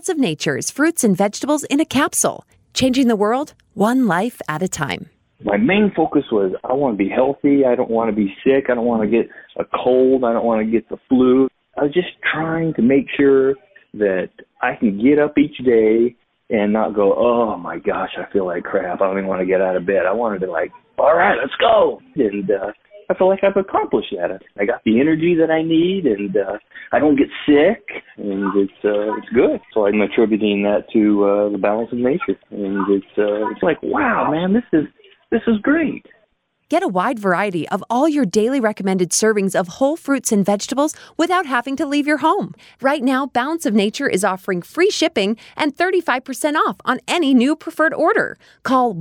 Balance of Nature's fruits and vegetables in a capsule, changing the world one life at a time. My main focus was I want to be healthy. I don't want to be sick. I don't want to get a cold. I don't want to get the flu. I was just trying to make sure that I can get up each day and not go, oh my gosh, I feel like crap. I don't even want to get out of bed. I wanted to all right, let's go. And I feel like I've accomplished that. I got the energy that I need, and I don't get sick, and it's good. So I'm attributing that to the Balance of Nature, and it's like, wow, man, this is great. Get a wide variety of all your daily recommended servings of whole fruits and vegetables without having to leave your home. Right now, Balance of Nature is offering free shipping and 35% off on any new preferred order. Call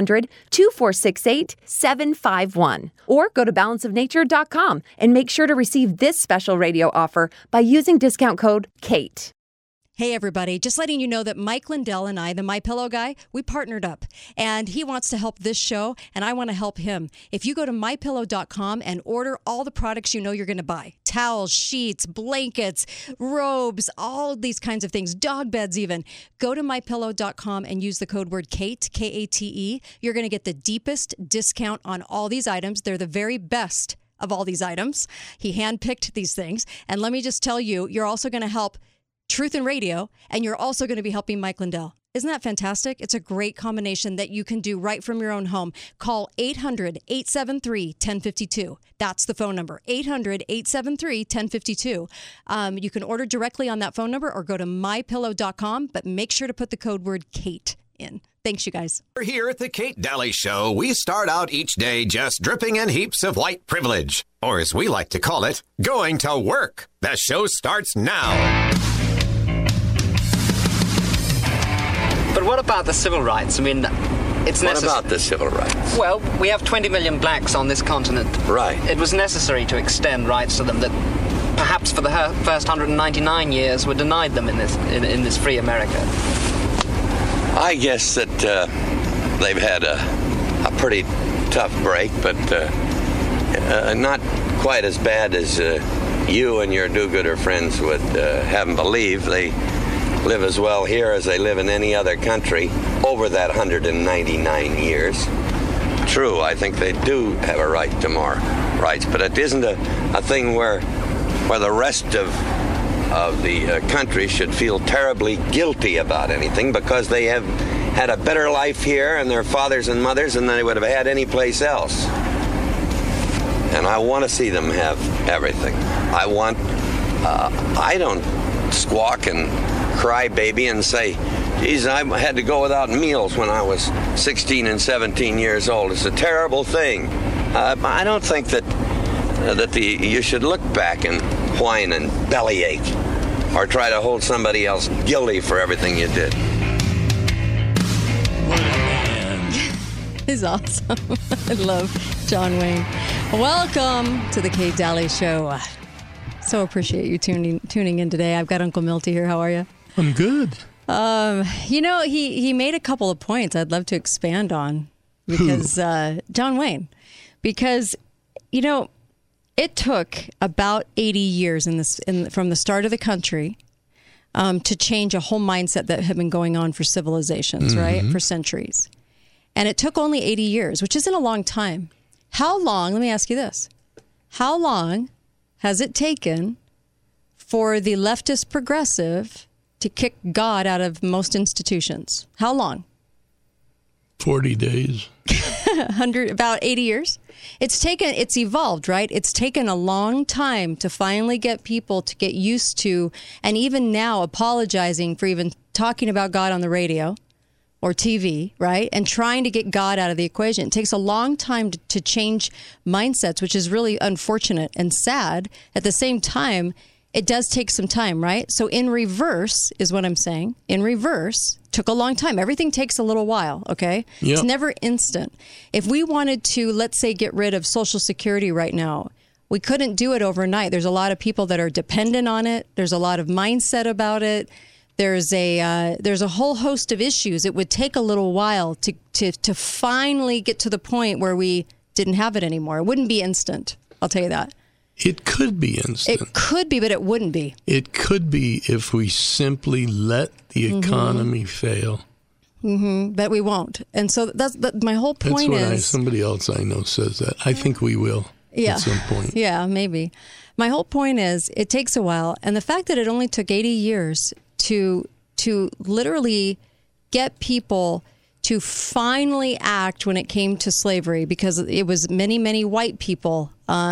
1-800-2468-751 or go to balanceofnature.com and make sure to receive this special radio offer by using discount code KATE. Hey, everybody. Just letting you know that Mike Lindell and I, the MyPillow guy, we partnered up. And he wants to help this show, and I want to help him. If you go to MyPillow.com and order all the products you know you're going to buy, towels, sheets, blankets, robes, all these kinds of things, dog beds even, go to MyPillow.com and use the code word KATE, K-A-T-E. You're going to get the deepest discount on all these items. They're the very best of all these items. He handpicked these things. And let me just tell you, you're also going to help Truth and Radio, and you're also going to be helping Mike Lindell. Isn't that fantastic? It's a great combination that you can do right from your own home. Call 800-873-1052. That's the phone number, 800-873-1052. You can order directly on that phone number or go to mypillow.com, but make sure to put the code word KATE in. Thanks, you guys. Here at the Kate Daly Show, we start out each day just dripping in heaps of white privilege, or as we like to call it, going to work. The show starts now. But what about the civil rights? I mean, it's necessary. What about the civil rights? Well, we have 20 million blacks on this continent. Right. It was necessary to extend rights to them that perhaps for the first 199 years were denied them in this free America. I guess that they've had a pretty tough break, but not quite as bad as you and your do-gooder friends would have them believe. They live as well here as they live in any other country over that 199 years. True, I think they do have a right to more rights, but it isn't a thing where the rest of the country should feel terribly guilty about anything because they have had a better life here and their fathers and mothers than they would have had anyplace else. And I want to see them have everything. I don't squawk and cry baby and say, geez, I had to go without meals when I was 16 and 17 years old. It's a terrible thing. I don't think that you should look back and whine and bellyache or try to hold somebody else guilty for everything you did. He's awesome. I love John Wayne. Welcome to the Kate Daly Show. So appreciate you tuning in today. I've got Uncle Milty here. How are you? I'm good. He made a couple of points I'd love to expand on because John Wayne, because it took about 80 years from the start of the country to change a whole mindset that had been going on for civilizations, right, for centuries. And it took only 80 years, which isn't a long time. How long, let me ask you this, how long has it taken for the leftist progressive to kick God out of most institutions? How long? 40 days. About 80 years? It's evolved, right? It's taken a long time to finally get people to get used to, and even now apologizing for even talking about God on the radio or TV, right? And trying to get God out of the equation. It takes a long time to change mindsets, which is really unfortunate and sad. At the same time, it does take some time, right? So in reverse is what I'm saying. In reverse, took a long time. Everything takes a little while, okay? Yep. It's never instant. If we wanted to, let's say, get rid of Social Security right now, we couldn't do it overnight. There's a lot of people that are dependent on it. There's a lot of mindset about it. There's a whole host of issues. It would take a little while to finally get to the point where we didn't have it anymore. It wouldn't be instant. I'll tell you that. It could be instant. It could be, but it wouldn't be. It could be if we simply let the economy fail. But we won't. And so that's my whole point. Somebody else I know says that. I think we will at some point. Yeah, maybe. My whole point is it takes a while. And the fact that it only took 80 years to literally get people to finally act when it came to slavery, because it was many, many white people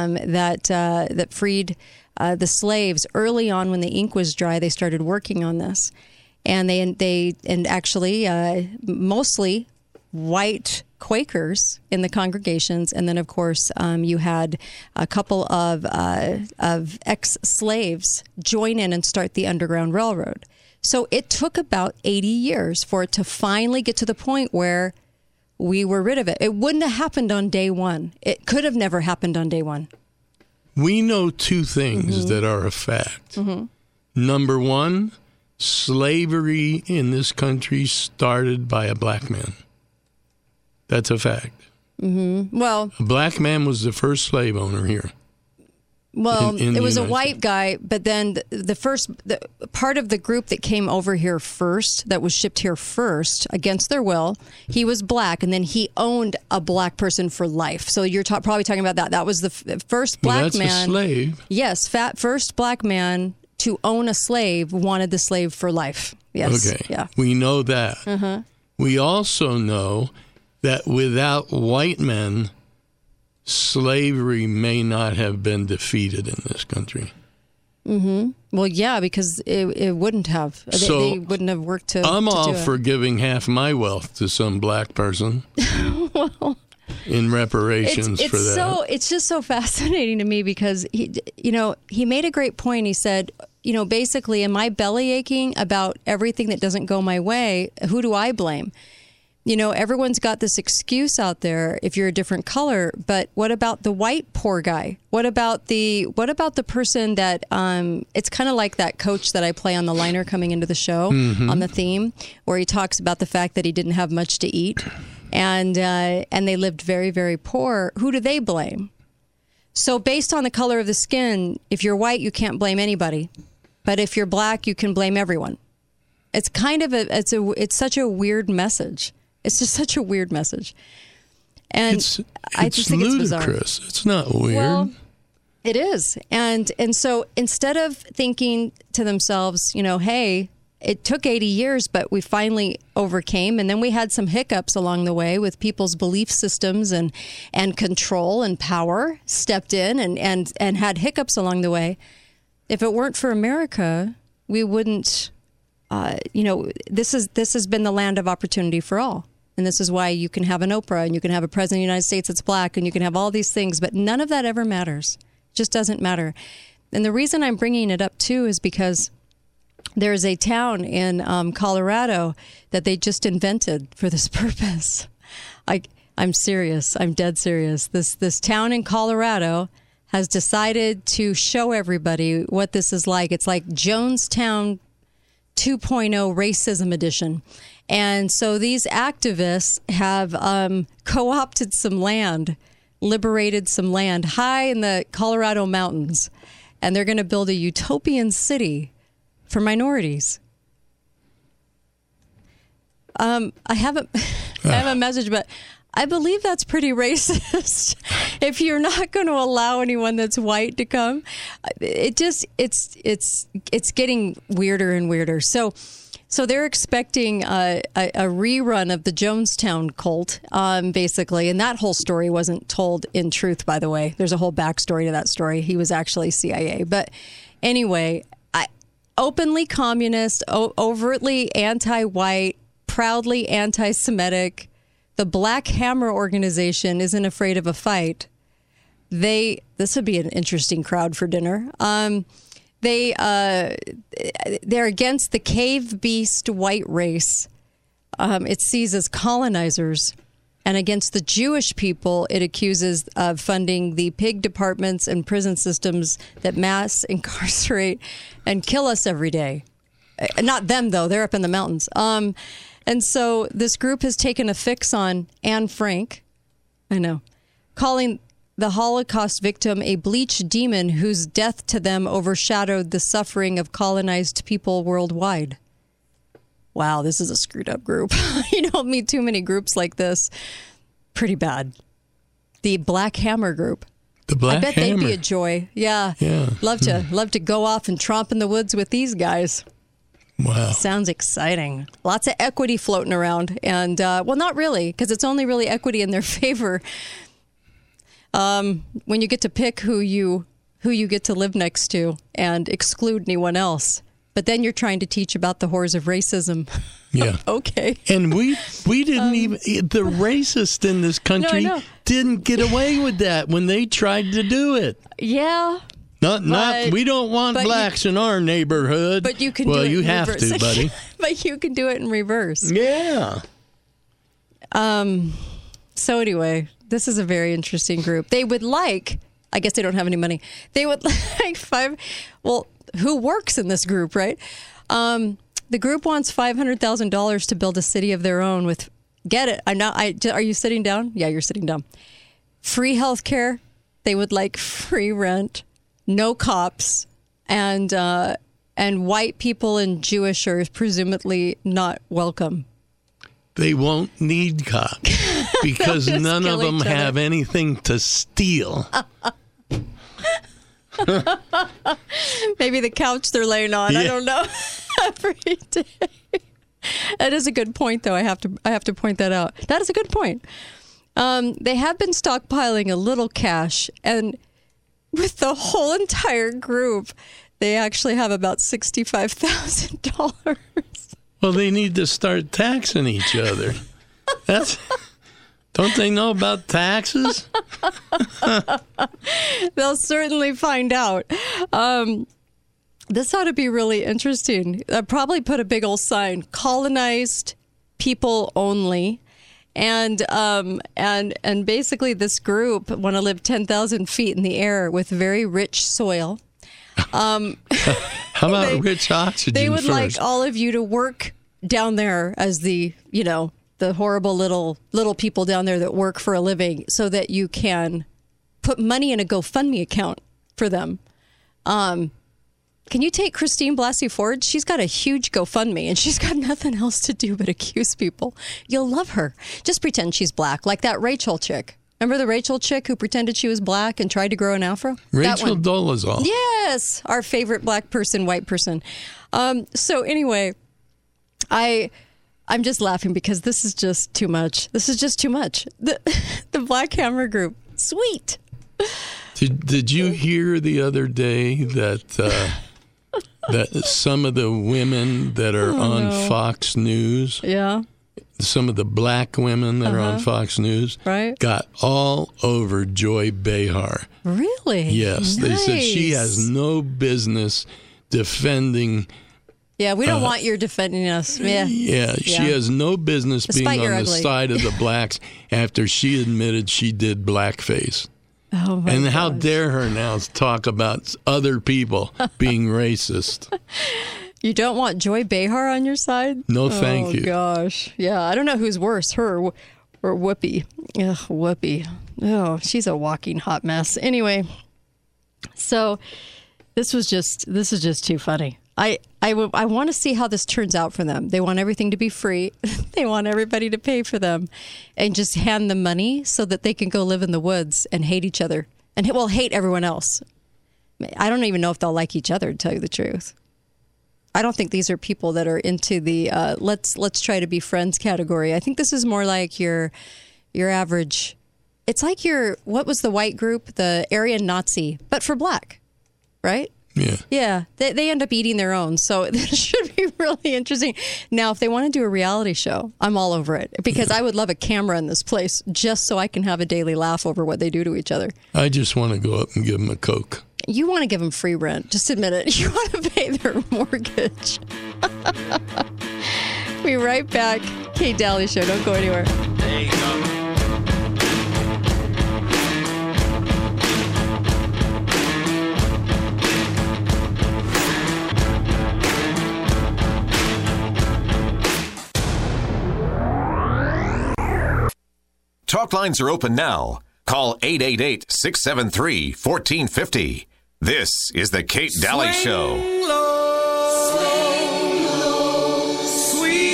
that freed the slaves early on. When the ink was dry, they started working on this, and they actually mostly white Quakers in the congregations, and then of course you had a couple of ex-slaves join in and start the Underground Railroad. So it took about 80 years for it to finally get to the point where we were rid of it. It wouldn't have happened on day one. It could have never happened on day one. We know two things that are a fact. Number one, slavery in this country started by a black man. That's a fact. Well, a black man was the first slave owner here. Well, in it was a United white States. guy, but then the part of the group that came over here first, that was shipped here first against their will, he was black, and then he owned a black person for life. So you're probably talking about that. That was the first black man. That's a slave. Yes, first black man to own a slave wanted the slave for life. Yes. Okay. Yeah. We know that. We also know that without white men, slavery may not have been defeated in this country. Well, yeah, because it wouldn't have. So, they wouldn't have worked to. I'm to all do it. for giving half my wealth to some black person in reparations for that. It's just so fascinating to me because he made a great point. He said, basically, am I belly aching about everything that doesn't go my way? Who do I blame? Everyone's got this excuse out there if you're a different color, but what about the white poor guy? What about the person that it's kind of like that coach that I play on the liner coming into the show on the theme, where he talks about the fact that he didn't have much to eat and they lived very, very poor. Who do they blame? So based on the color of the skin, if you're white, you can't blame anybody, but if you're black, you can blame everyone. It's kind of it's such a weird message. It's just such a weird message. And I just think it's bizarre. Ludicrous. It's not weird. Well, it is. And so instead of thinking to themselves, hey, it took 80 years, but we finally overcame. And then we had some hiccups along the way with people's belief systems and control and power stepped in and had hiccups along the way. If it weren't for America, we wouldn't, this has been the land of opportunity for all. And this is why you can have an Oprah and you can have a president of the United States that's black and you can have all these things, but none of that ever matters. It just doesn't matter. And the reason I'm bringing it up, too, is because there's a town in Colorado that they just invented for this purpose. I'm serious. I'm dead serious. This town in Colorado has decided to show everybody what this is like. It's like Jonestown 2.0 racism edition. And so these activists have co-opted some land, liberated some land high in the Colorado mountains, and they're going to build a utopian city for minorities. I have a message, but I believe that's pretty racist. If you're not going to allow anyone that's white to come, it's getting weirder and weirder. So they're expecting a rerun of the Jonestown cult, basically. And that whole story wasn't told in truth, by the way. There's a whole backstory to that story. He was actually CIA. But anyway, openly communist, overtly anti-white, proudly anti-Semitic. The Black Hammer organization isn't afraid of a fight. This would be an interesting crowd for dinner. They're against the cave beast white race. It sees as colonizers, and against the Jewish people, it accuses of funding the pig departments and prison systems that mass incarcerate and kill us every day. Not them, though. They're up in the mountains. And so this group has taken a fix on Anne Frank, calling the Holocaust victim a bleached demon whose death to them overshadowed the suffering of colonized people worldwide. wow, this is a screwed up group. You don't meet too many groups like this. Pretty bad. The Black Hammer group. The Black Hammer. I bet Hammer. they'd be a joy. Yeah. Love to go off and tromp in the woods with these guys. Wow. Sounds exciting. Lots of equity floating around. And, well, not really, because it's only really equity in their favor. When you get to pick who you get to live next to and exclude anyone else. But then you're trying to teach about the horrors of racism. Yeah. Okay. And we didn't even, the racists in this country didn't get away with that when they tried to do it. Yeah. Not. We don't want blacks in our neighborhood. But you can do it Well, you in have reverse. to, buddy. But you can do it in reverse. Yeah. So anyway, this is a very interesting group. They would like, I guess they don't have any money. They would like who works in this group, right? The group wants $500,000 to build a city of their own with, get it? Are you sitting down? Yeah, you're sitting down. Free health care. They would like free rent, no cops, and white people and Jewish are presumably not welcome. They won't need cops because none of them have anything to steal. Maybe the couch they're laying on. Yeah. I don't know. Every day. That is a good point, though. I have to point that out. That is a good point. They have been stockpiling a little cash, and with the whole entire group, they actually have about $65,000. Well, they need to start taxing each other. Don't they know about taxes? They'll certainly find out. This ought to be really interesting. I'd probably put a big old sign, colonized people only. And basically this group want to live 10,000 feet in the air with very rich soil. How about rich oxygen They would first? like all of you to work down there as the horrible little people down there that work for a living so that you can put money in a GoFundMe account for them. Can you take Christine Blasey Ford? She's got a huge GoFundMe and she's got nothing else to do but accuse people. You'll love her. Just pretend she's black, like that Rachel chick. Remember the Rachel chick who pretended she was black and tried to grow an afro? Rachel Dolezal. Yes, our favorite black person, white person. So anyway, I'm just laughing because this is just too much. This is just too much. The Black Hammer group, sweet. Did you hear the other day that that some of the women that are on Fox News, some of the black women that are on Fox News, got all over Joy Behar? Really? Yes. Nice. They said she has no business defending. Yeah, we don't want your defending us. Yeah, she has no business being on the side of the blacks after she admitted she did blackface. Oh my and how gosh. dare her now talk about other people being racist? You don't want Joy Behar on your side? No, thank you. Oh, gosh. Yeah, I don't know who's worse, her or Whoopi. Ugh, Whoopi. Oh, she's a walking hot mess. Anyway, so this is just too funny. I want to see how this turns out for them. They want everything to be free. They want everybody to pay for them and just hand them money so that they can go live in the woods and hate each other and hate everyone else. I don't even know if they'll like each other, to tell you the truth. I don't think these are people that are into the let's try to be friends category. I think this is more like your average. It's like what was the white group? The Aryan Nazi, but for black, right? Yeah. Yeah. They end up eating their own. So this should be really interesting. Now, if they want to do a reality show, I'm all over it because I would love a camera in this place just so I can have a daily laugh over what they do to each other. I just want to go up and give them a Coke. You want to give them free rent. Just admit it. You want to pay their mortgage. Be right back. Kate Daly Show. Don't go anywhere. There you go. Talk lines are open now. Call 888-673-1450. This is the Kate Daly Show. Swing low, sweet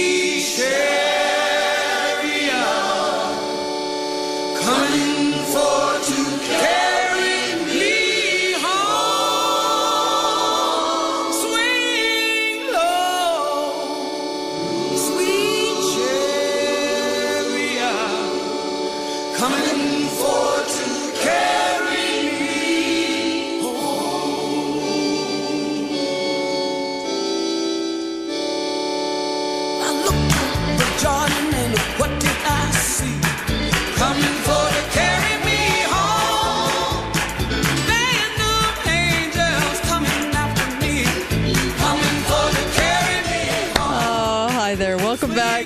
Hi there. Welcome back.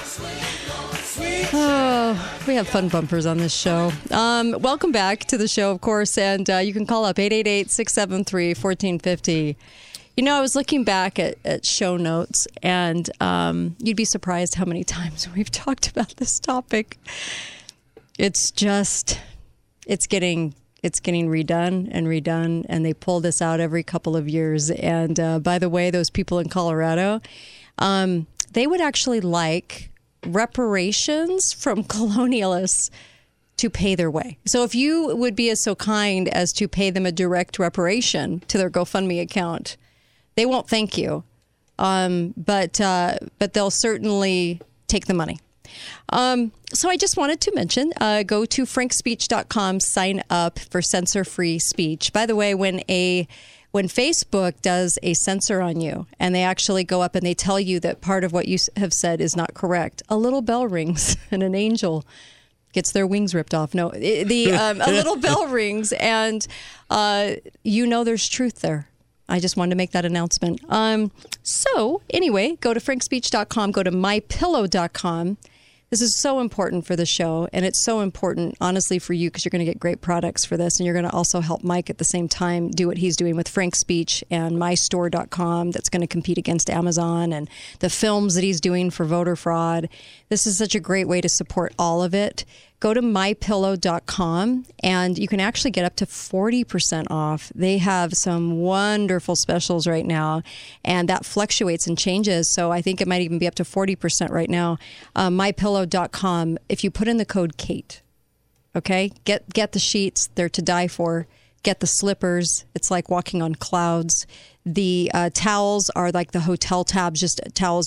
Oh, we have fun bumpers on this show. Welcome back to the show, of course, and you can call up 888-673-1450. You know, I was looking back at show notes, and you'd be surprised how many times we've talked about this topic. It's getting redone, and they pull this out every couple of years. And by the way, those people in Colorado, they would actually like reparations from colonialists to pay their way. So if you would be so kind as to pay them a direct reparation to their GoFundMe account, they won't thank you, but they'll certainly take the money. So I just wanted to mention, go to frankspeech.com, sign up for censor-free speech. By the way, when Facebook does a censor on you and they actually go up and they tell you that part of what you have said is not correct, a little bell rings and an angel gets their wings ripped off. No, a little bell rings and there's truth there. I just wanted to make that announcement. So anyway, go to frankspeech.com, go to mypillow.com. This is so important for the show, and it's so important, honestly, for you because you're going to get great products for this, and you're going to also help Mike at the same time do what he's doing with Frank Speech and mystore.com that's going to compete against Amazon and the films that he's doing for voter fraud. This is such a great way to support all of it. Go to mypillow.com, and you can actually get up to 40% off. They have some wonderful specials right now, and that fluctuates and changes. So I think it might even be up to 40% right now. Mypillow.com, if you put in the code KATE, okay? Get the sheets. They're to die for. Get the slippers. It's like walking on clouds. The towels are like the hotel robes,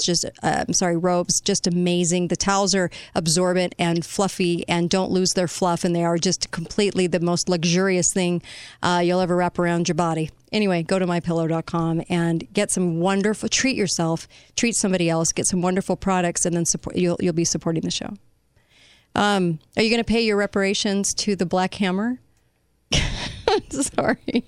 just amazing. The towels are absorbent and fluffy and don't lose their fluff, and they are just completely the most luxurious thing you'll ever wrap around your body. Anyway, go to mypillow.com and get some wonderful, treat yourself, treat somebody else, get some wonderful products, and then you'll be supporting the show. Are you going to pay your reparations to the Black Hammer? Sorry.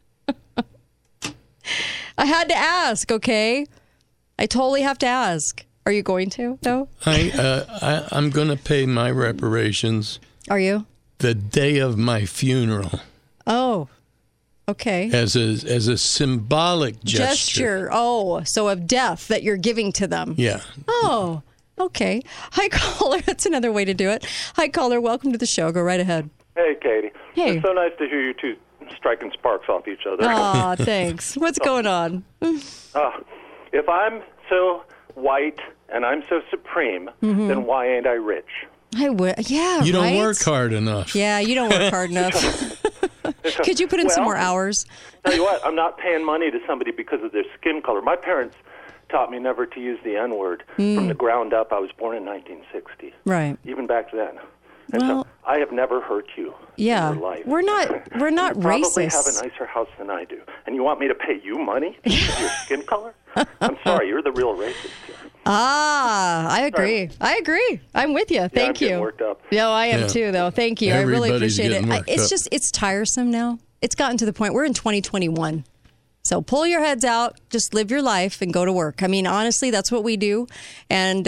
I had to ask, okay? I totally have to ask. Are you going to, though? I'm going to pay my reparations. Are you? The day of my funeral. Oh, okay. As a symbolic gesture. Oh, so of death that you're giving to them. Yeah. Oh, okay. Hi, caller. That's another way to do it. Hi, caller. Welcome to the show. Go right ahead. Hey, Katie. Hey. It's so nice to hear you two striking sparks off each other. Aw, thanks. What's going on? If I'm so white and I'm so supreme, then why ain't I rich? I would. Yeah, You don't right? work hard enough. Yeah, you don't work hard enough. Could you put in some more hours? Tell you what, I'm not paying money to somebody because of their skin color. My parents taught me never to use the N-word from the ground up. I was born in 1960. Right. Even back then. And so I have never hurt you in your life. We're not you racist. probably have a nicer house than I do. And you want me to pay you money because of your skin color? I'm sorry, you're the real racist here. I agree. I agree. I'm with you. Thank you. I'm getting worked up. No, I am too, though. Thank you. I really Everybody's appreciate getting it. worked It's up. just, it's tiresome now. It's gotten to the point, we're in 2021. So pull your heads out, just live your life and go to work. I mean, honestly, that's what we do. And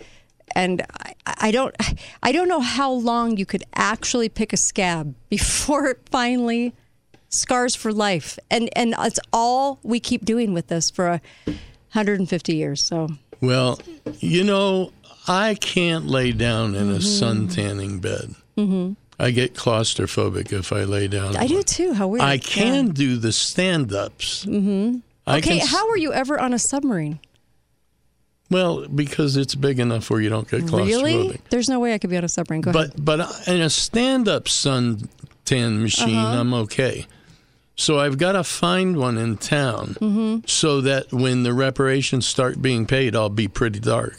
I don't know how long you could actually pick a scab before it finally scars for life. And it's all we keep doing with this for 150 years. So. Well, I can't lay down in a sun tanning bed. Mm-hmm. I get claustrophobic if I lay down. I do too. How weird. I can do the stand-ups. Mm-hmm. Okay, how were you ever on a submarine? Well, because it's big enough where you don't get claustrophobic. Really? There's no way I could be on a submarine. Go ahead. But in a stand-up suntan machine, I'm okay. So I've got to find one in town so that when the reparations start being paid, I'll be pretty dark.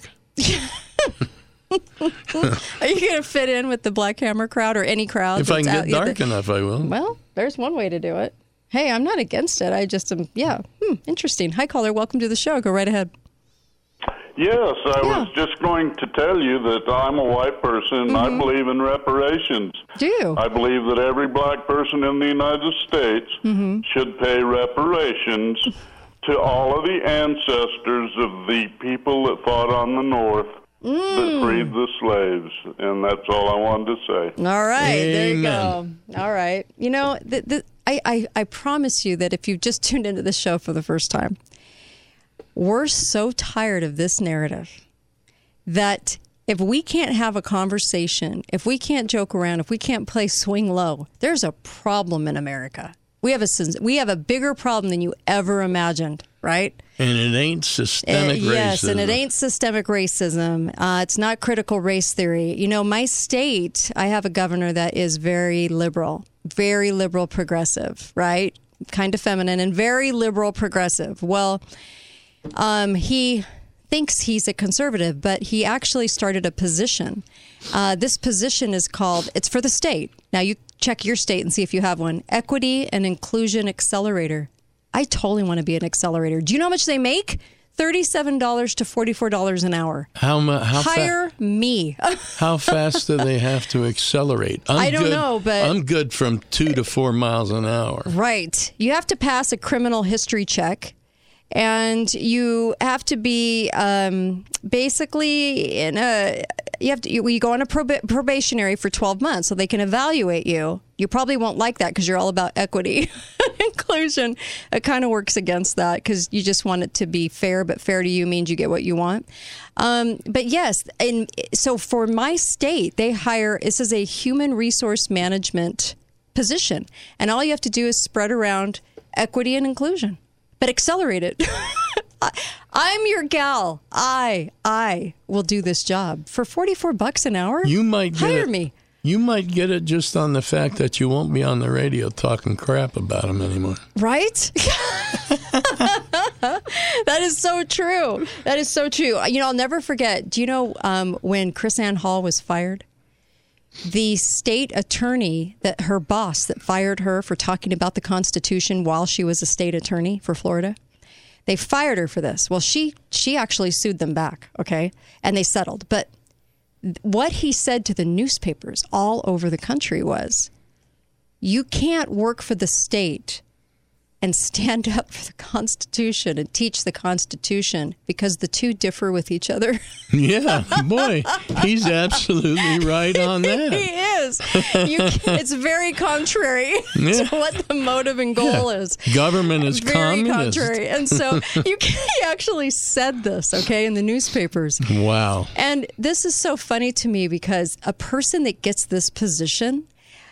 Are you going to fit in with the Black Hammer crowd or any crowd? If I can get dark enough, I will. Well, there's one way to do it. Hey, I'm not against it. I just am, interesting. Hi, caller. Welcome to the show. Go right ahead. Yes, I was just going to tell you that I'm a white person and I believe in reparations. Do you? I believe that every black person in the United States should pay reparations to all of the ancestors of the people that fought on the North that freed the slaves. And that's all I wanted to say. All right, Amen. there you go. All right. You know, I promise you that if you've just tuned into this show for the first time, we're so tired of this narrative that if we can't have a conversation, if we can't joke around, if we can't play swing low, there's a problem in America. We have a bigger problem than you ever imagined, right? And it ain't systemic racism. Yes, and it ain't systemic racism. It's not critical race theory. You know, my state, I have a governor that is very liberal progressive, right? Kind of feminine and very liberal progressive. Well, he thinks he's a conservative, but he actually started a position. This position is called, it's for the state. Now you check your state and see if you have one. Equity and Inclusion Accelerator. I totally want to be an accelerator. Do you know how much they make? $37 to $44 an hour. How Hire me. How fast do they have to accelerate? I don't know, but I'm good from 2 to 4 miles an hour. Right. You have to pass a criminal history check. And you have to be basically you go on a probationary for 12 months so they can evaluate you. You probably won't like that because you're all about equity and inclusion. It kind of works against that because you just want it to be fair, but fair to you means you get what you want. But yes, and so for my state, they hire, this is a human resource management position. And all you have to do is spread around equity and inclusion. But accelerate it. I'm your gal. I will do this job for $44 an hour. You might get hire me. You might get it just on the fact that you won't be on the radio talking crap about them anymore. Right? That is so true. That is so true. You know, I'll never forget. Do you know when Chris Ann Hall was fired? The state attorney, that her boss that fired her for talking about the Constitution while she was a state attorney for Florida, they fired her for this. Well, she actually sued them back, okay? And they settled. But what he said to the newspapers all over the country was, you can't work for the state and stand up for the Constitution and teach the Constitution because the two differ with each other. Yeah, boy, he's absolutely right on that. He is. It's very contrary to what the motive and goal is. Government is very communist. Contrary. And so he actually said this, okay, in the newspapers. Wow. And this is so funny to me because a person that gets this position,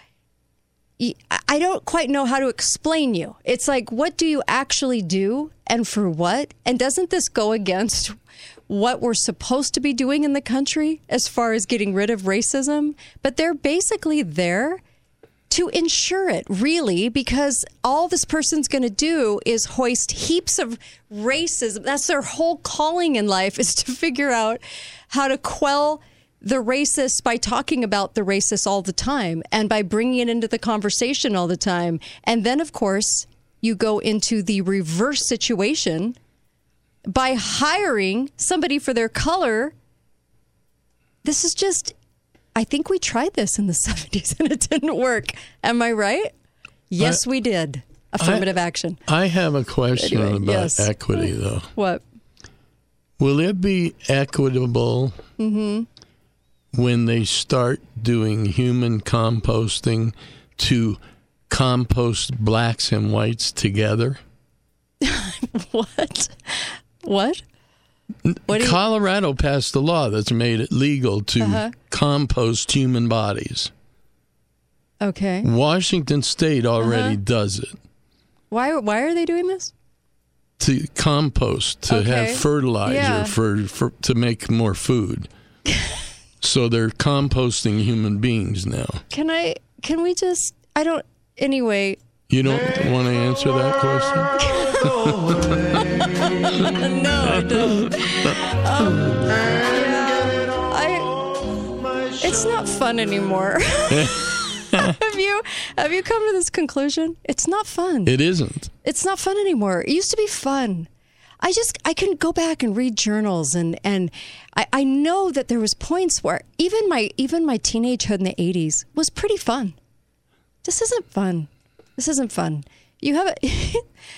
I don't quite know how to explain you. It's like, what do you actually do and for what? And doesn't this go against what we're supposed to be doing in the country as far as getting rid of racism? But they're basically there to ensure it, really, because all this person's going to do is hoist heaps of racism. That's their whole calling in life, is to figure out how to quell the racists by talking about the racists all the time and by bringing it into the conversation all the time. And then, of course, you go into the reverse situation by hiring somebody for their color. This is just, I think we tried this in the 70s and it didn't work. Am I right? Yes, we did. Affirmative action. I have a question about equity, though. What? Will it be equitable when they start doing human composting to compost blacks and whites together? What? Colorado passed a law that's made it legal to compost human bodies. Okay. Washington State already does it. Why are they doing this? To compost, to have fertilizer for to make more food. So they're composting human beings now. Anyway. You don't want to answer that question? No, I don't. It's not fun anymore. Have you come to this conclusion? It's not fun. It isn't. It's not fun anymore. It used to be fun. I can go back and read journals and I know that there was points where even my teenagehood in the 80s was pretty fun. This isn't fun. You have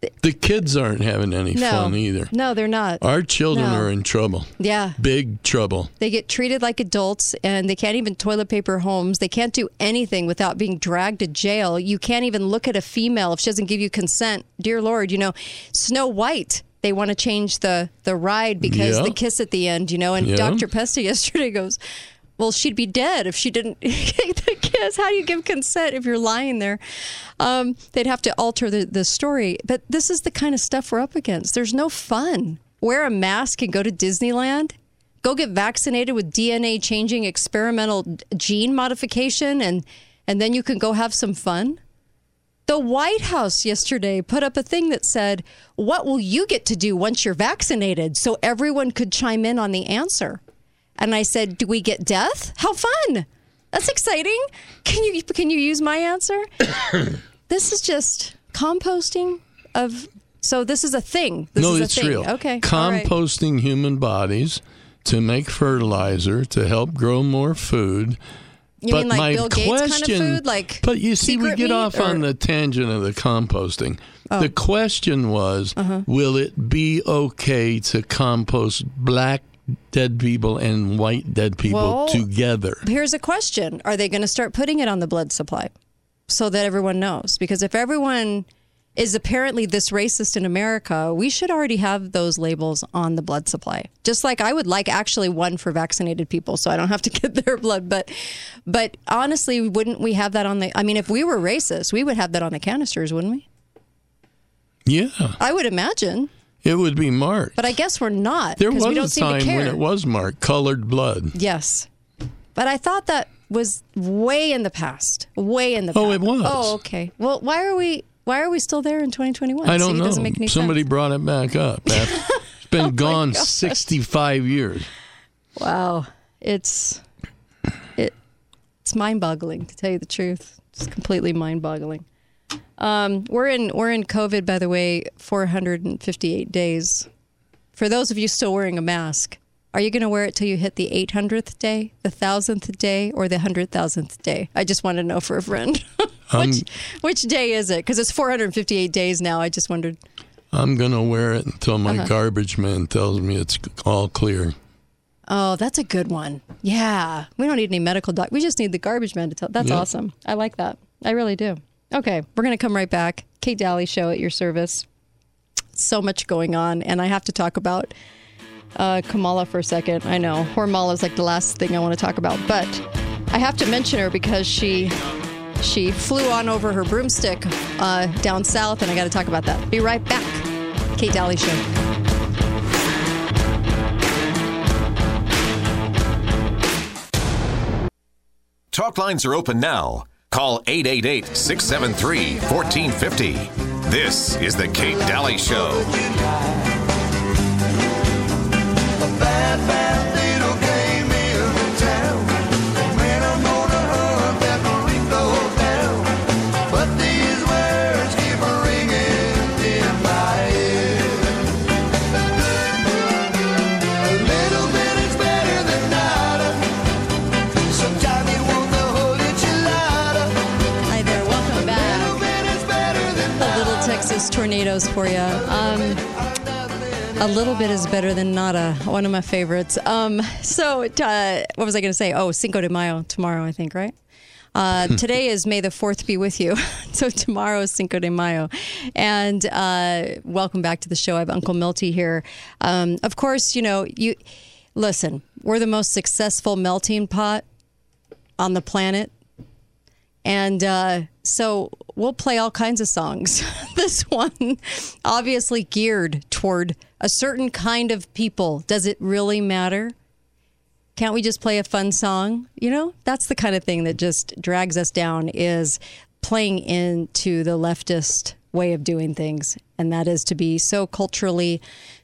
The kids aren't having any fun either. No, they're not. Our children are in trouble. Yeah. Big trouble. They get treated like adults, and they can't even toilet paper homes. They can't do anything without being dragged to jail. You can't even look at a female if she doesn't give you consent. Dear Lord, Snow White, they want to change the ride because the kiss at the end, and Dr. Pesta yesterday goes, well, she'd be dead if she didn't get the kiss. How do you give consent if you're lying there? They'd have to alter the story. But this is the kind of stuff we're up against. There's no fun. Wear a mask and go to Disneyland. Go get vaccinated with DNA-changing experimental gene modification, and then you can go have some fun. The White House yesterday put up a thing that said, what will you get to do once you're vaccinated? So everyone could chime in on the answer. And I said, do we get death? How fun. That's exciting. Can you use my answer? This is just composting of... So this is a thing. It's real. Okay. Composting human bodies to make fertilizer to help grow more food. You mean like Bill Gates kind of food? Like but you see, we get off on the tangent of the composting. Oh. The question was, will it be okay to compost black dead people and white dead people together? Here's a question. Are they going to start putting it on the blood supply so that everyone knows? Because if everyone is apparently this racist in America, we should already have those labels on the blood supply. Just like I would like actually one for vaccinated people so I don't have to get their blood. But honestly, wouldn't we have that on the... I mean, if we were racist, we would have that on the canisters, wouldn't we? Yeah. I would imagine. It would be marked. But I guess we're not. There was we don't a seem to time care. when it was marked, colored blood. Yes. But I thought that was way in the past. Way in the past. Oh, it was. Oh, okay. Well, why are we still there in 2021? I don't know. It doesn't make any Somebody sense. brought it back up. It's been gone 65 years. Wow. It's mind-boggling, to tell you the truth. It's completely mind-boggling. We're in COVID, by the way, 458 days. For those of you still wearing a mask, are you going to wear it till you hit the 800th day, the 1,000th day, or the 100,000th day? I just want to know for a friend. Which day is it? Because it's 458 days now. I just wondered. I'm going to wear it until my garbage man tells me it's all clear. Oh, that's a good one. Yeah. We don't need any medical doc. We just need the garbage man to tell. That's awesome. I like that. I really do. Okay. We're going to come right back. Kate Daly Show at your service. So much going on. And I have to talk about Kamala for a second. I know. Hormala is like the last thing I want to talk about. But I have to mention her because she flew on over her broomstick down south, and I got to talk about that. Be right back. Kate Daly Show. Talk lines are open now. Call 888-673-1450. This is the Kate Daly Show. Tornadoes for you. A little bit is better than nada. One of my favorites. What was I going to say? Oh, Cinco de Mayo tomorrow, I think, right? Today is May the 4th be with you. So tomorrow is Cinco de Mayo. And welcome back to the show. I have Uncle Milty here. Of course, you listen, we're the most successful melting pot on the planet. And so we'll play all kinds of songs. This one, obviously geared toward a certain kind of people. Does it really matter? Can't we just play a fun song? That's the kind of thing that just drags us down, is playing into the leftist way of doing things. And that is to be so culturally,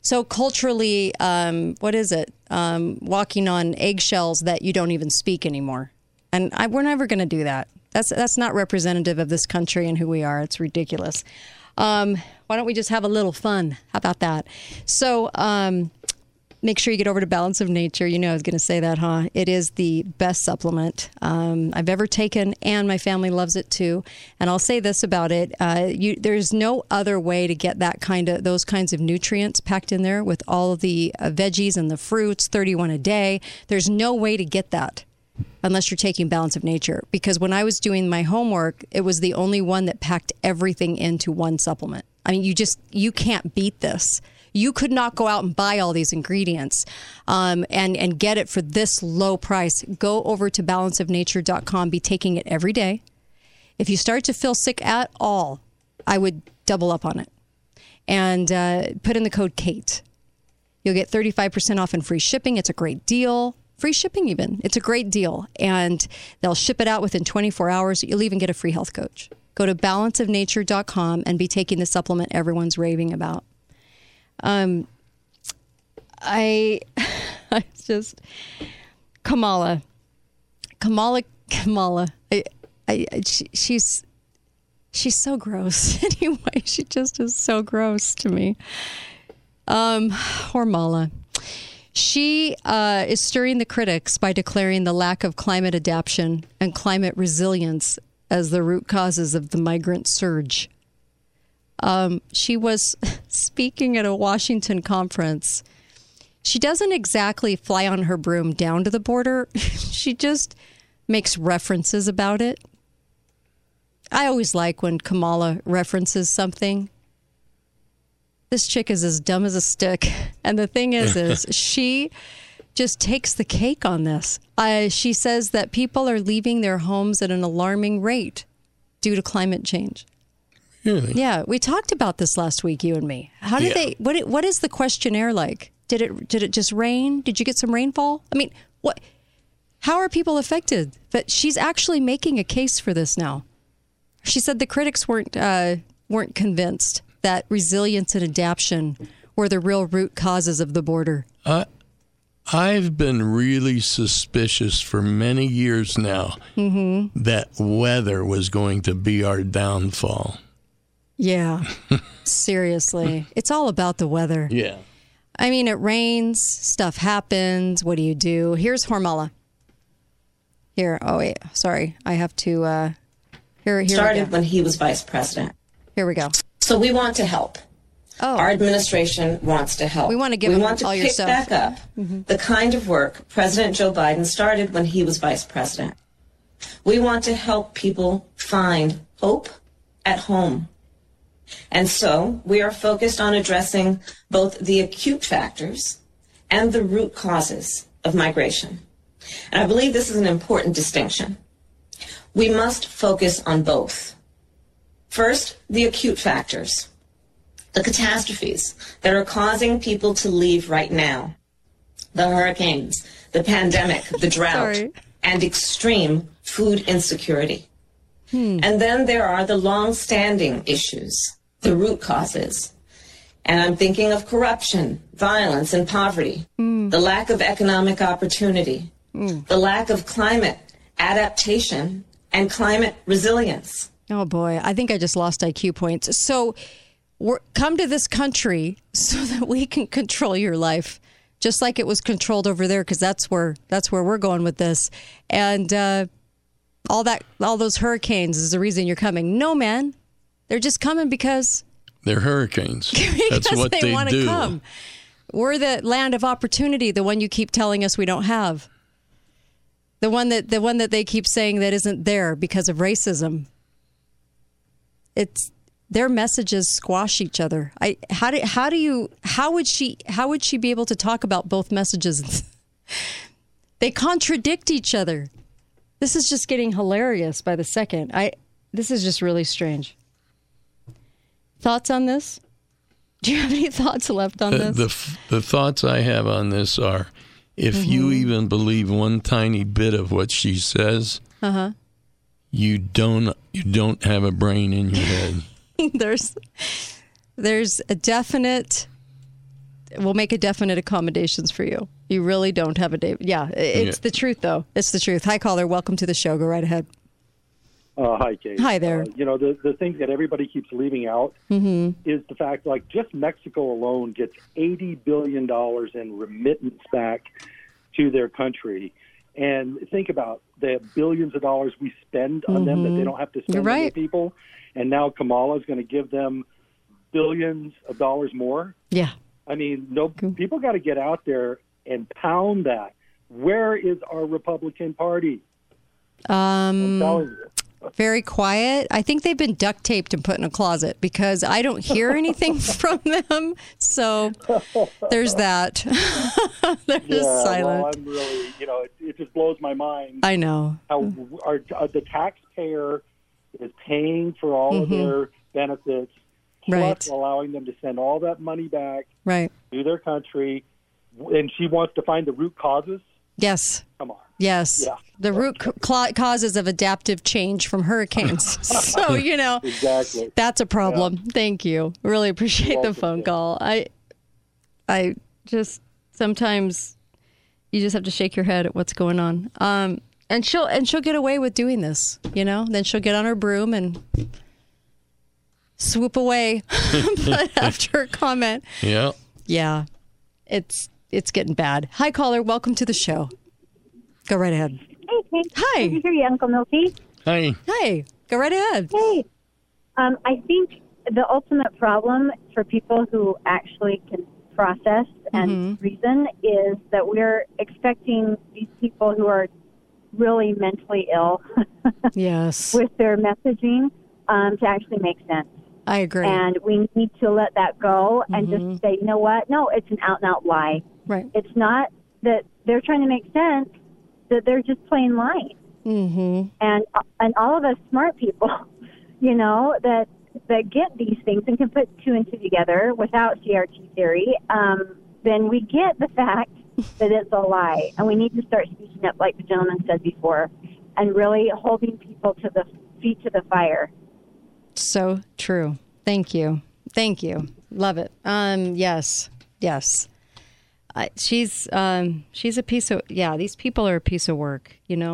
what is it? Walking on eggshells that you don't even speak anymore. And we're never going to do that. That's not representative of this country and who we are. It's ridiculous. Why don't we just have a little fun? How about that? So make sure you get over to Balance of Nature. You know I was going to say that, huh? It is the best supplement I've ever taken, and my family loves it too. And I'll say this about it. There's no other way to get those kinds of nutrients packed in there with all of the veggies and the fruits, 31 a day. There's no way to get that unless you're taking Balance of Nature. Because when I was doing my homework, it was the only one that packed everything into one supplement. I mean, you can't beat this. You could not go out and buy all these ingredients and get it for this low price. Go over to balanceofnature.com. Be taking it every day. If you start to feel sick at all, I would double up on it. And put in the code KATE. You'll get 35% off and free shipping. It's a great deal. Free shipping even. It's a great deal. And they'll ship it out within 24 hours. You'll even get a free health coach. Go to balanceofnature.com and be taking the supplement everyone's raving about. I just Kamala. She's so gross. Anyway, she just is so gross to me. Hormala. She is stirring the critics by declaring the lack of climate adaptation and climate resilience as the root causes of the migrant surge. She was speaking at a Washington conference. She doesn't exactly fly on her broom down to the border. She just makes references about it. I always like when Kamala references something. This chick is as dumb as a stick. And the thing is she just takes the cake on this. She says that people are leaving their homes at an alarming rate due to climate change. Really? Yeah, we talked about this last week, you and me. How did they? What is the questionnaire like? Did it just rain? Did you get some rainfall? I mean, what? How are people affected? But she's actually making a case for this now. She said the critics weren't convinced that resilience and adaptation were the real root causes of the border. I've been really suspicious for many years now that weather was going to be our downfall. Yeah, seriously. It's all about the weather. Yeah. I mean, it rains, stuff happens. What do you do? Here's Hormala. Here. Oh, wait. Sorry. I have to... Here started when he was vice president. Here we go. So we want to help. Oh. Our administration wants to help. We want to give him all your stuff. We want to pick back up the kind of work President Joe Biden started when he was vice president. We want to help people find hope at home. And so we are focused on addressing both the acute factors and the root causes of migration. And I believe this is an important distinction. We must focus on both. First, the acute factors, the catastrophes that are causing people to leave right now, the hurricanes, the pandemic, the drought, and extreme food insecurity. And then there are the long-standing issues, the root causes. And I'm thinking of corruption, violence, and poverty, the lack of economic opportunity, the lack of climate adaptation and climate resilience. Oh, boy. I think I just lost IQ points. So come to this country so that we can control your life, just like it was controlled over there, because that's where we're going with this. And all those hurricanes is the reason you're coming. No, man. They're just coming because... They're hurricanes. That's what they want do. To come. We're the land of opportunity, the one you keep telling us we don't have. The one that they keep saying that isn't there because of racism. It's their messages squash each other. How would she be able to talk about both messages? They contradict each other. This is just getting hilarious by the second. This is just really strange. Thoughts on this? Do you have any thoughts left on this? The thoughts I have on this are, if you even believe one tiny bit of what she says, you don't have a brain in your head. There's a definite. We'll make a definite accommodations for you. You really don't have a day. Yeah, it's the truth though. It's the truth. Hi, caller. Welcome to the show. Go right ahead. Hi, Kate. Hi there. The thing that everybody keeps leaving out is the fact, like, just Mexico alone gets $80 billion in remittance back to their country. And think about the billions of dollars we spend on them that they don't have to spend on their people. And now Kamala is going to give them billions of dollars more. Yeah. I mean, people got to get out there and pound that. Where is our Republican Party? I'm telling you. Very quiet. I think they've been duct taped and put in a closet because I don't hear anything from them. So there's that. They're just silent. Well, I'm really, it just blows my mind. I know. How the taxpayer is paying for all of their benefits, plus allowing them to send all that money back to their country. And she wants to find the root causes? Yes. Come on. Yes. Yeah. The root causes of adaptive change from hurricanes. So, exactly. That's a problem. Yeah. Thank you. Really appreciate the phone call. I just sometimes you just have to shake your head at what's going on. And she'll get away with doing this, Then she'll get on her broom and swoop away after a comment. Yeah. Yeah. It's getting bad. Hi, caller. Welcome to the show. Go right ahead. Hey, Kate. Hi. Good to hear you, Uncle Milty. Hi. Hey. Go right ahead. Hey. I think the ultimate problem for people who actually can process and reason is that we're expecting these people who are really mentally ill yes. with their messaging to actually make sense. I agree. And we need to let that go and just say, you know what? No, it's an out-and-out lie. Right. It's not that they're trying to make sense, that they're just plain lying. And all of us smart people, that get these things and can put two and two together without CRT theory, then we get the fact that it's a lie. And we need to start speaking up, like the gentleman said before, and really holding people to the feet to the fire. So true. Thank you. Thank you. Love it. Yes. She's a piece of, these people are a piece of work,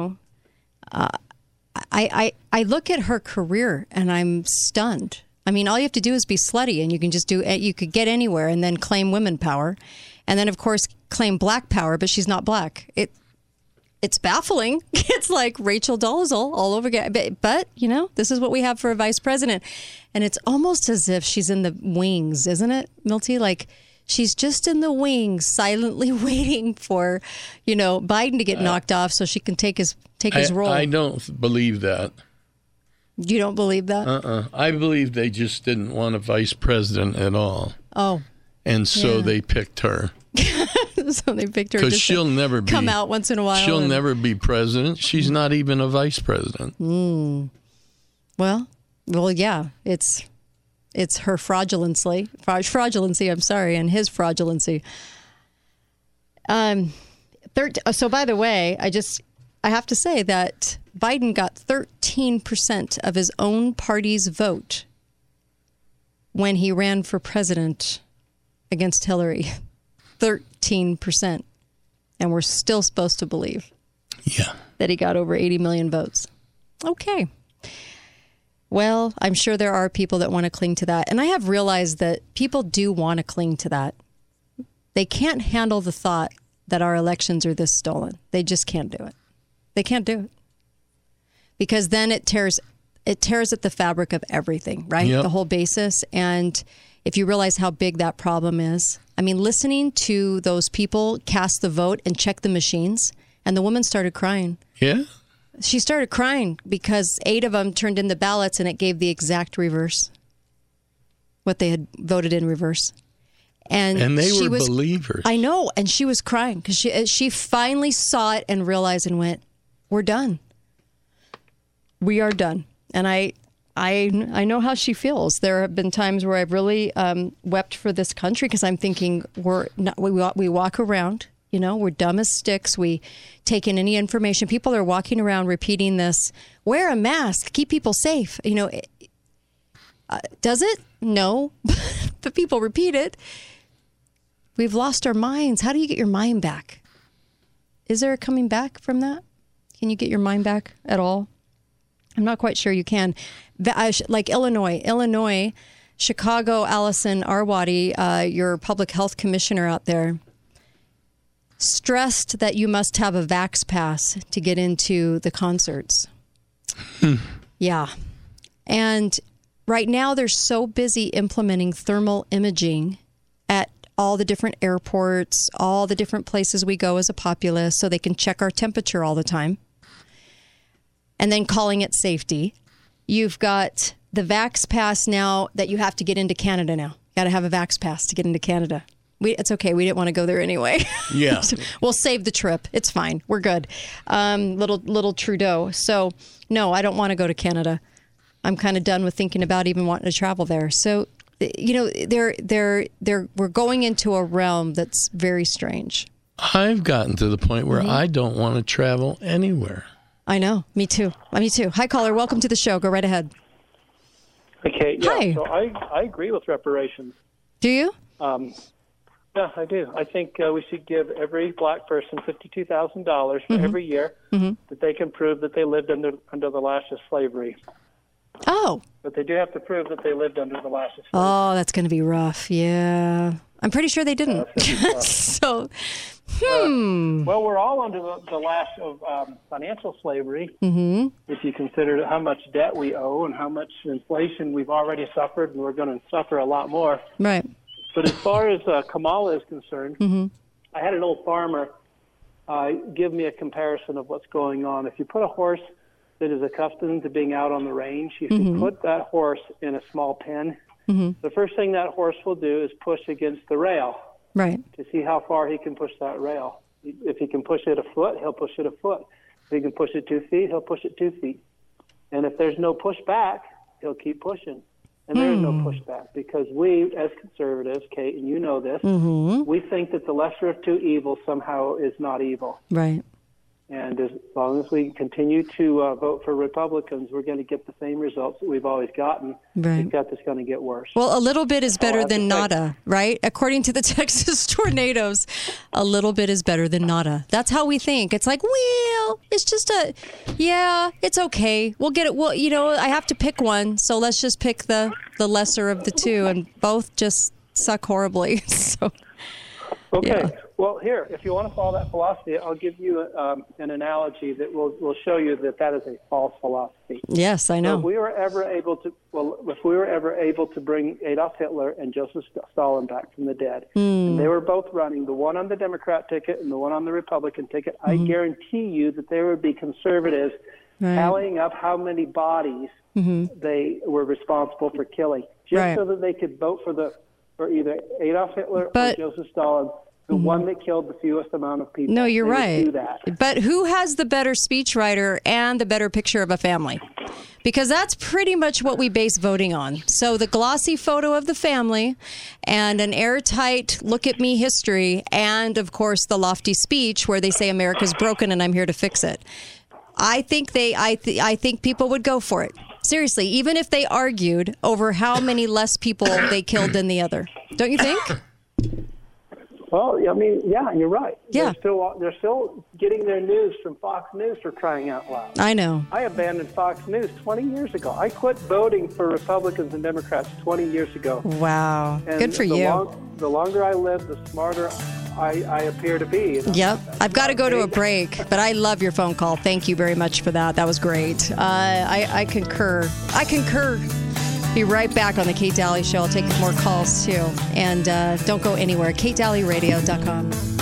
I look at her career and I'm stunned. I mean, all you have to do is be slutty and you could get anywhere and then claim women power. And then of course claim black power, but she's not black. It's baffling. It's like Rachel Dolezal all over again. But, this is what we have for a vice president. And it's almost as if she's in the wings, isn't it, Milty? Like she's just in the wings, silently waiting for, Biden to get knocked off so she can take his role. I don't believe that. You don't believe that? I believe they just didn't want a vice president at all. Oh. And so they picked her. So they picked her because she'll never come out once in a while. She'll never be president. She's not even a vice president. Well, yeah. It's her fraudulency. I'm sorry, and his fraudulency. So by the way, I have to say that Biden got 13% of his own party's vote when he ran for president against Hillary. 13%. And we're still supposed to believe that he got over 80 million votes. Okay. Well, I'm sure there are people that want to cling to that. And I have realized that people do want to cling to that. They can't handle the thought that our elections are this stolen. They just can't do it. They can't do it. Because then it tears at the fabric of everything, right? Yep. The whole basis. And if you realize how big that problem is, I mean, listening to those people cast the vote and check the machines, and the woman started crying. Yeah? She started crying because 8 of them turned in the ballots and it gave the exact reverse. What they had voted in reverse. And they were believers. I know. And she was crying because she finally saw it and realized and went, we're done. We are done. And I know how she feels. There have been times where I've really wept for this country because I'm thinking we walk around, we're dumb as sticks. We take in any information. People are walking around repeating this, wear a mask, keep people safe. Does it? No. But people repeat it. We've lost our minds. How do you get your mind back? Is there a coming back from that? Can you get your mind back at all? I'm not quite sure you can. Like Illinois, Chicago, Allison Arwady, your public health commissioner out there, stressed that you must have a Vax Pass to get into the concerts. Yeah. And right now they're so busy implementing thermal imaging at all the different airports, all the different places we go as a populace, so they can check our temperature all the time. And then calling it safety. You've got the Vax Pass now that you have to get into Canada now. Got to have a Vax Pass to get into Canada. It's okay. We didn't want to go there anyway. Yeah. We'll save the trip. It's fine. We're good. Little Trudeau. So, no, I don't want to go to Canada. I'm kind of done with thinking about even wanting to travel there. So, we're going into a realm that's very strange. I've gotten to the point where I don't want to travel anywhere. I know. Me too. Hi, caller. Welcome to the show. Go right ahead. Okay. Yeah. Hi. So I agree with reparations. Do you? Yeah, I do. I think we should give every black person $52,000 for every year that they can prove that they lived under the lash of slavery. Oh. But they do have to prove that they lived under the lash of slavery. Oh, that's going to be rough. Yeah. I'm pretty sure they didn't. So, well, we're all under the lash of financial slavery. If you consider how much debt we owe and how much inflation we've already suffered, and we're going to suffer a lot more. Right. But as far as Kamala is concerned, I had an old farmer give me a comparison of what's going on. If you put a horse that is accustomed to being out on the range, if you put that horse in a small pen, the first thing that horse will do is push against the rail, right, to see how far he can push that rail. If he can push it a foot, he'll push it a foot. If he can push it 2 feet, he'll push it 2 feet. And if there's no pushback, he'll keep pushing. And there is no pushback because we, as conservatives, Kate, and you know this, we think that the lesser of two evils somehow is not evil. Right. And as long as we continue to vote for Republicans, we're going to get the same results that we've always gotten. Right. Except it's going to get worse. Well, a little bit is better than nada, right? According to the Texas tornadoes, a little bit is better than nada. That's how we think. It's like, well, it's just it's okay. We'll get it. Well, I have to pick one, so let's just pick the lesser of the two, and both just suck horribly. So. Okay. Yeah. Well, here, if you want to follow that philosophy, I'll give you an analogy that will show you that is a false philosophy. Yes, I know. So if we were ever able to bring Adolf Hitler and Joseph Stalin back from the dead, and they were both running, the one on the Democrat ticket and the one on the Republican ticket, I guarantee you that there would be conservatives tallying up how many bodies they were responsible for killing, just so that they could vote for either Adolf Hitler or Joseph Stalin, the one that killed the fewest amount of people. No, you're right. Do that. But who has the better speechwriter and the better picture of a family? Because that's pretty much what we base voting on. So the glossy photo of the family and an airtight look at me history and, of course, the lofty speech where they say America's broken and I'm here to fix it. I think I think people would go for it. Seriously, even if they argued over how many less people they killed than the other. Don't you think? Well, I mean, yeah, you're right. Yeah. They're still getting their news from Fox News, for crying out loud. I know. I abandoned Fox News 20 years ago. I quit voting for Republicans and Democrats 20 years ago. Wow. And good for you. The longer I live, the smarter I appear to be. Yep. I've got to go to a break, but I love your phone call. Thank you very much for that. That was great. I concur. Be right back on the Kate Daly Show. I'll take more calls, too. And don't go anywhere. KateDalyRadio.com.